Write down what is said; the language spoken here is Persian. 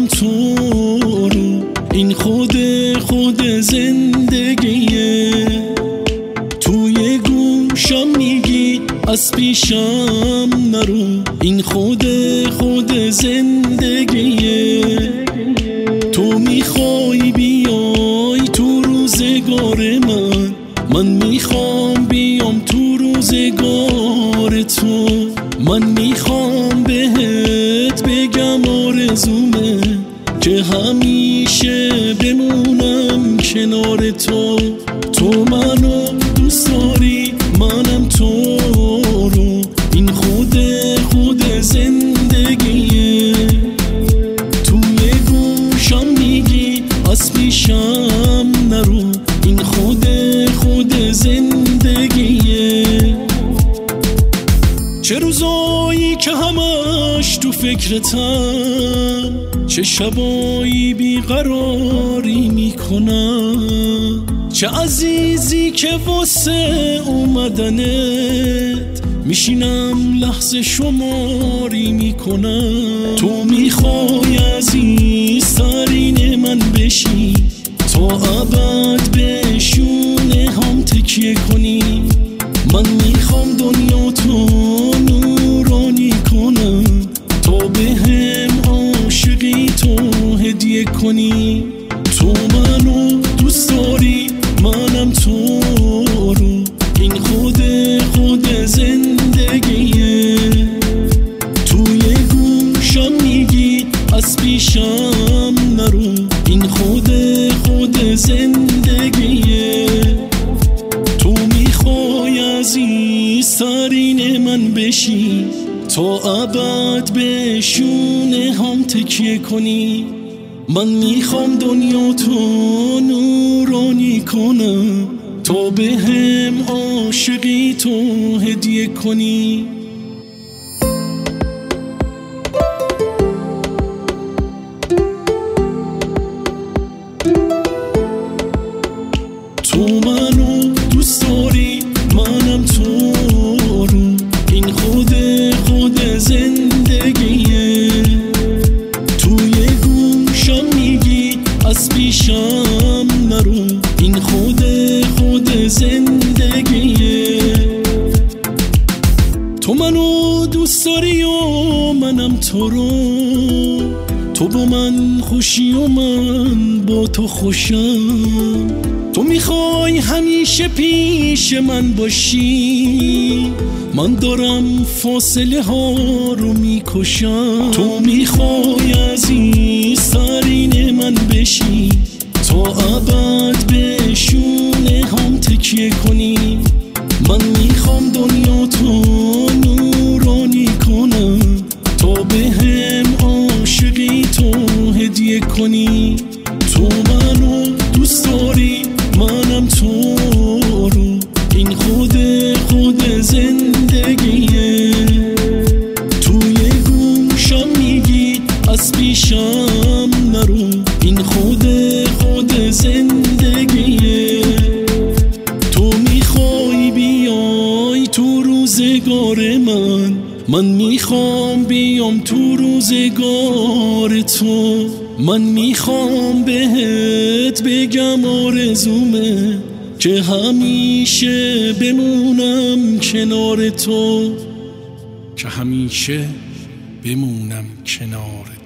منم تو رو، این خود زندگیه. توی گوشم میگی از پیشم نرو، این خود زندگیه. تو میخوای بیای تو روزگار من میخوام بیام تو روزگار تو. من میخوام بهت بگم آرزومه که همیشه بمونم کنار تو. تو منو دوست داری منم تو رو، این خود زندگیه. توی گوشم میگی از پیشم نرو، این خود زندگیه. چه روزایی که همش تو فکرتم، چه شبایی بیقراری میکنم، چه عزیزی که واسه اومدنت میشینم لحظه شماری میکنم. تو میخوای عزیزترین من بشی، تا ابد به شونه هم تکیه کنی. من میخوام دنیا تو نورانی کنم، تا بهم عاشقی تو هدیه کنی. تو منو دوست داری منم تو رو، این خود زندگیه. توی گوشم میگی از پیشم نرو، این خود زندگیه. تو میخوای عزیزترین من بشی، تا ابد به شونه هم تکیه کنی. من میخوام دنیا تو نورانی کنم، تا بهم عاشقی تو هدیه کنی. تو منو دوست داری منم تو رو، این خود زندگیه. توی گوشم میگی از پیشم نرو، این خود زندگیه. تو منو دوست داری و منم تو رو، تو با من خوشی و من با تو خوشم. تو میخوای همیشه پیش من باشی، من دارم فاصله ها رو میکشم. تو میخوای عزیزترین من بشی، تا ابد به شونه هم تکیه کنی. من میخوام دنیا تو نورانی کنم، تا بهم عاشقی تو هدیه کنی. تو منو دوست داری منم تو رو، این خود زندگیه. توی گوشم میگی از پیشم نرو، این خود زندگیه. تو میخوای بیای تو روزگار من میخوام بیام تو روزگار تو. من میخوام بهت بگم آرزومه که همیشه بمونم کنار تو، که همیشه بمونم کنار تو.